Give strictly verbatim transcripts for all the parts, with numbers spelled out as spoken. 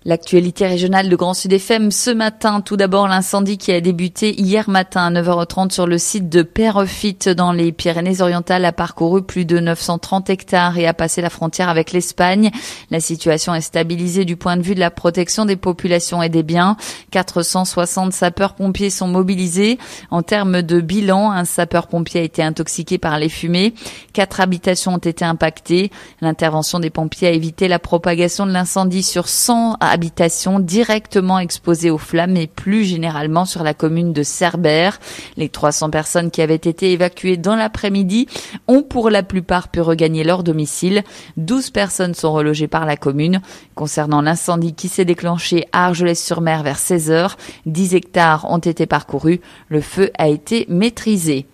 L'actualité régionale de Grand Sud F M ce matin. Tout d'abord, l'incendie qui a débuté hier matin à neuf heures trente sur le site de Peyrefitte dans les Pyrénées-Orientales a parcouru plus de neuf cent trente hectares et a passé la frontière avec l'Espagne. La situation est stabilisée du point de vue de la protection des populations et des biens. quatre cent soixante sapeurs-pompiers sont mobilisés. En termes de bilan, un sapeur-pompier a été intoxiqué par les fumées. Quatre habitations ont été impactées. L'intervention des pompiers a évité la propagation de l'incendie sur cent habitations directement exposées aux flammes et plus généralement sur la commune de Cerbère. Les trois cents personnes qui avaient été évacuées dans l'après-midi ont pour la plupart pu regagner leur domicile. douze personnes sont relogées par la commune. Concernant l'incendie qui s'est déclenché à Argelès-sur-Mer vers seize heures, dix hectares ont été parcourus. Le feu a été maîtrisé.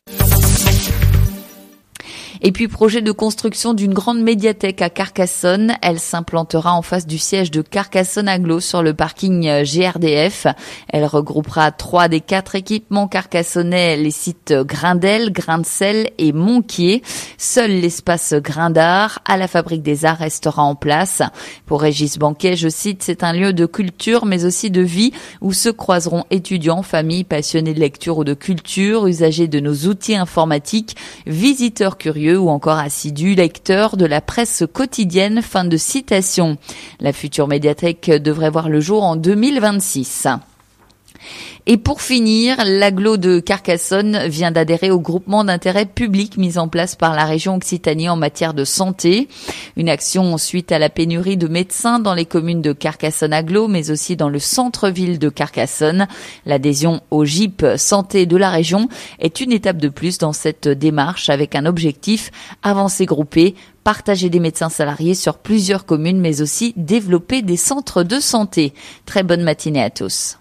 Et puis, projet de construction d'une grande médiathèque à Carcassonne. Elle s'implantera en face du siège de Carcassonne Agglo sur le parking G R D F. Elle regroupera trois des quatre équipements carcassonnais, les sites Grindel, Grain de Sel et Monquier. Seul l'espace Grain d'Art à la Fabrique des Arts restera en place. Pour Régis Banquet, je cite, c'est un lieu de culture mais aussi de vie où se croiseront étudiants, familles, passionnés de lecture ou de culture, usagers de nos outils informatiques, visiteurs curieux ou encore assidus lecteurs de la presse quotidienne. Fin de citation. La future médiathèque devrait voir le jour en deux mille vingt-six. Et pour finir, l'agglo de Carcassonne vient d'adhérer au groupement d'intérêt public mis en place par la région Occitanie en matière de santé. Une action suite à la pénurie de médecins dans les communes de Carcassonne-Agglo, mais aussi dans le centre-ville de Carcassonne. L'adhésion au G I P Santé de la région est une étape de plus dans cette démarche avec un objectif, avancer groupé, partager des médecins salariés sur plusieurs communes, mais aussi développer des centres de santé. Très bonne matinée à tous.